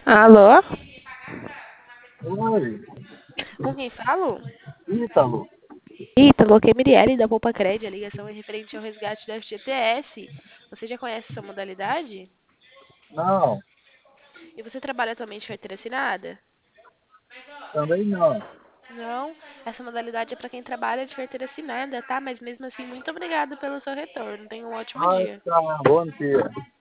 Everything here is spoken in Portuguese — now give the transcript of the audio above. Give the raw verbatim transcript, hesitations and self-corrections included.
Alô? Oi, Com quem falo? Ítalo. Ítalo, que é Mirielle da Poupa Cred. A ligação é referente ao resgate do F G T S. Você já conhece essa modalidade? Não, E você trabalha atualmente com carteira assinada? também não. Não, essa modalidade é para quem trabalha de carteira assinada, tá? Mas mesmo assim, muito obrigada pelo seu retorno. Tenha um ótimo Ah, dia. tá, bom dia.